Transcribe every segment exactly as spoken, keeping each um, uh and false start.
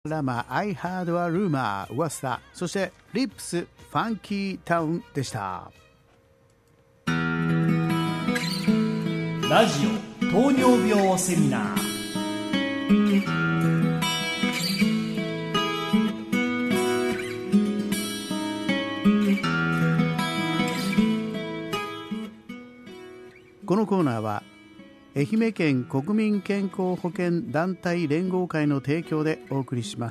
ラマ I heard a rumor 噂、そしてリップスファンキータウンでした。 ラジオ糖尿病セミナー。 このコーナーは愛媛県国民健康保険団体連合会の提供でお送りします。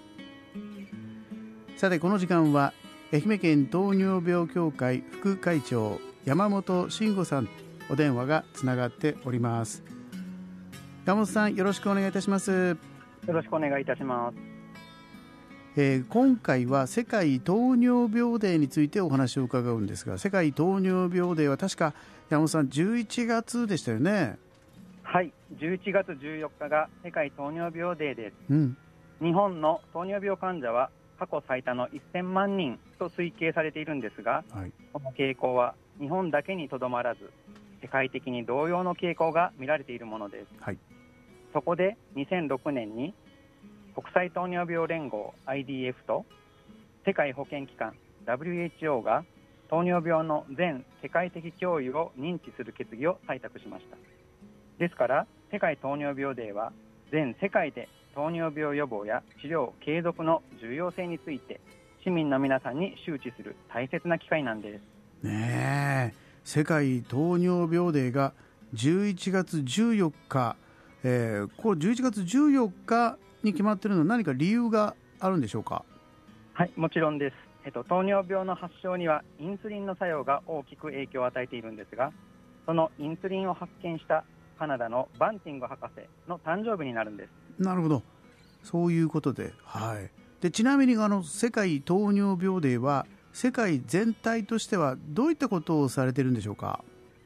さて、この時間は愛媛県糖尿病協会副会長山本慎吾さん、お電話がつながっております。山本さん、よろしくお願いいたします。 よろしくお願いいたします。 えー、今回は世界糖尿病デーについてお話を伺うんですが、世界糖尿病デーは確か山本さんじゅういちがつでしたよね。 はい、じゅういちがつじゅうよっかが世界糖尿病デーです、 うん、 日本の糖尿病患者は過去最多のせんまんにんと推計されているんですが、はい、この傾向は日本だけにとどまらず世界的に同様の傾向が見られているものです、はい、そこでにせんろくねんに国際糖尿病連合 アイディーエフ と世界保健機関 ダブリューエイチオー が糖尿病の全世界的脅威を認知する決議を採択しました。ですから世界糖尿病デーは全世界で糖尿病予防や治療継続の重要性について市民の皆さんに周知する大切な機会なんですね。え世界糖尿病デーがじゅういちがつじゅうよっか、えー、これじゅういちがつじゅうよっかに決まっているのは何か理由があるんでしょうか。 はい、もちろんです。えっと、糖尿病の発症にはインスリンの作用が大きく影響を与えているんですが、そのインスリンを発見したカナダのバンティング博士の誕生日になるんです。 なるほど、そういうことで、はい、でちなみにあの世界糖尿病デーは世界全体としてはどういったことをされているんでしょうか。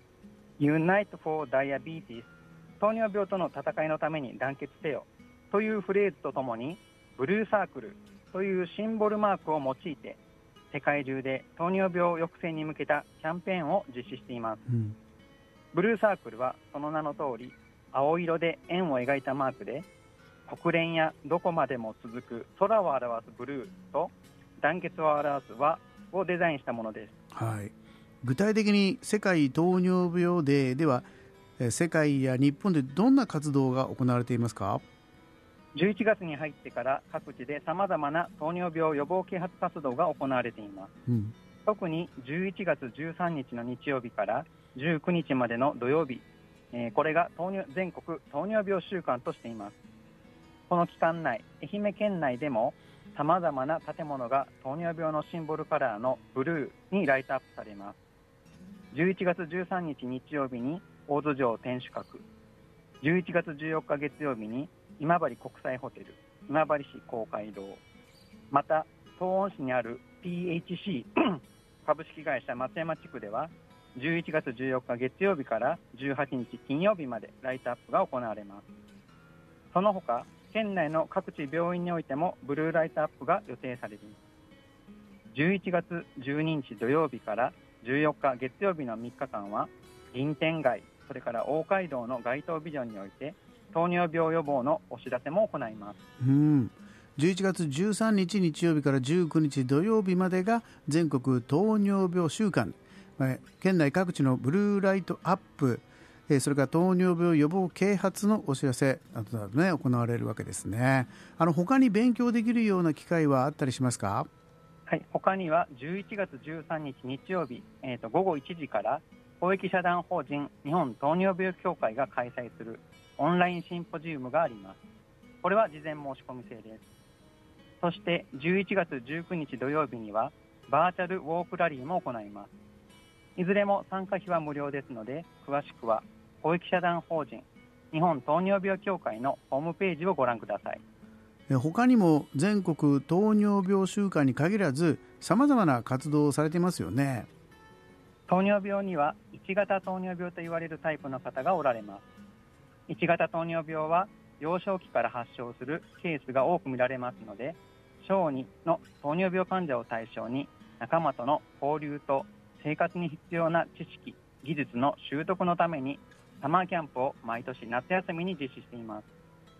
Unite for Diabetes 糖尿病との戦いのために団結せよというフレーズとともにブルーサークルというシンボルマークを用いて世界中で糖尿病抑制に向けたキャンペーンを実施しています、うん、ブルーサークルはその名の通り青色で円を描いたマークで国連やどこまでも続く空を表すブルーと団結を表す和をデザインしたものです、 はい、具体的に世界糖尿病デーでは世界や日本でどんな活動が行われていますか。 じゅういちがつに入ってから各地でさまざまな糖尿病予防啓発活動が行われています、うん、特にじゅういちがつじゅうさんにちの日曜日からじゅうくにちまでの土曜日、えー、これが糖尿全国糖尿病週間としています。この期間内、愛媛県内でもさまざまな建物が糖尿病のシンボルカラーのブルーにライトアップされます。じゅういちがつじゅうさんにち日曜日に大津城天守閣、じゅういちがつじゅうよっか月曜日に今治国際ホテル、今治市公会堂、また東温市にある ピーエイチシー 株式会社松山地区ではじゅういちがつじゅうよっか月曜日からじゅうはちにち金曜日までライトアップが行われます。その他県内の各地病院においてもブルーライトアップが予定されています。じゅういちがつじゅうににち土曜日からじゅうよっか月曜日のみっかかんは銀天街、それから大街道の街頭ビジョンにおいて糖尿病予防のお知らせも行います。 うん、じゅういちがつじゅうさんにち日曜日からじゅうくにち土曜日までが全国糖尿病週間、県内各地のブルーライトアップ、それから糖尿病予防啓発のお知らせなどなど、ね、行われるわけですね。あの他に勉強できるような機会はあったりしますか。 はい、他にはじゅういちがつじゅうさんにち日曜日、えーと、ごごいちじから公益社団法人日本糖尿病協会が開催するオンラインシンポジウムがあります。これは事前申し込み制です。そしてじゅういちがつじゅうくにち土曜日にはバーチャルウォークラリーも行います。いずれも参加費は無料ですので、詳しくは公益社団法人日本糖尿病協会のホームページをご覧ください。 他にも全国糖尿病週間に限らずさまざまな活動をされていますよね。 糖尿病にはいちがた糖尿病と言われるタイプの方がおられます。いちがた糖尿病は幼少期から発症するケースが多く見られますので、小児の糖尿病患者を対象に仲間との交流と生活に必要な知識、技術の習得のためにサマーキャンプを毎年夏休みに実施しています。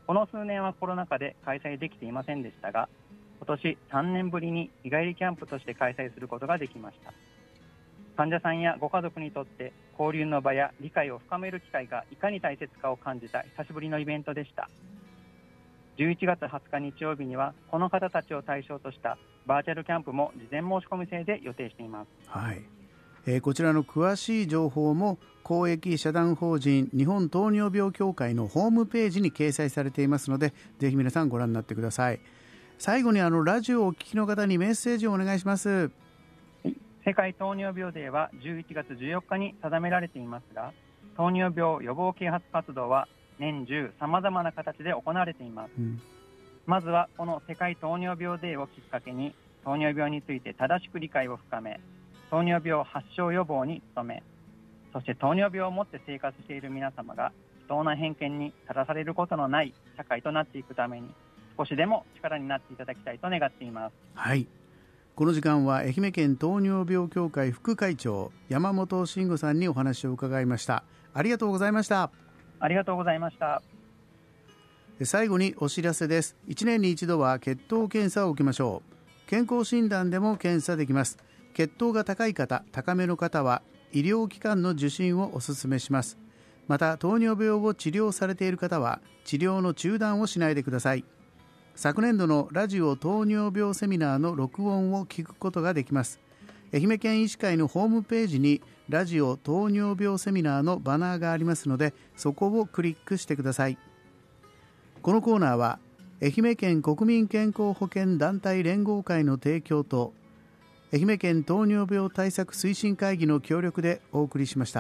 この数年はコロナ禍で開催できていませんでしたが、今年さんねんぶりに日帰りキャンプとして開催することができました。患者さんやご家族にとって交流の場や理解を深める機会がいかに大切かを感じた久しぶりのイベントでした。じゅういちがつはつか日曜日にはこの方たちを対象としたバーチャルキャンプも事前申し込み制で予定しています。 はい、えー、こちらの詳しい情報も公益社団法人日本糖尿病協会のホームページに掲載されていますので、ぜひ皆さんご覧になってください。最後にあのラジオをお聞きの方にメッセージをお願いします。 世界糖尿病デーはじゅういちがつじゅうよっかに定められていますが、糖尿病予防啓発活動は年中さまざまな形で行われています、うん、まずはこの世界糖尿病デーをきっかけに糖尿病について正しく理解を深め、糖尿病発症予防に努め、そして糖尿病を持って生活している皆様が不当な偏見にさらされることのない社会となっていくために少しでも力になっていただきたいと願っています。 はい、この時間は愛媛県糖尿病協会副会長山本慎吾さんにお話を伺いました。ありがとうございました。 ありがとうございました。 最後にお知らせです。いちねんに一度は血糖検査を受けましょう。健康診断でも検査できます。血糖が高い方、高めの方は医療機関の受診をお勧めします。また糖尿病を治療されている方は治療の中断をしないでください。昨年度のラジオ糖尿病セミナーの録音を聞くことができます。愛媛県医師会のホームページにラジオ糖尿病セミナーのバナーがありますので、そこをクリックしてください。このコーナーは愛媛県国民健康保険団体連合会の提供と愛媛県糖尿病対策推進会議の協力でお送りしました。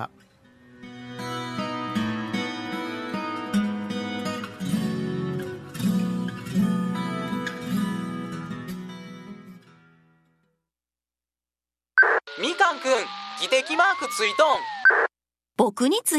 みかんくん、技的マークついとん。 僕につ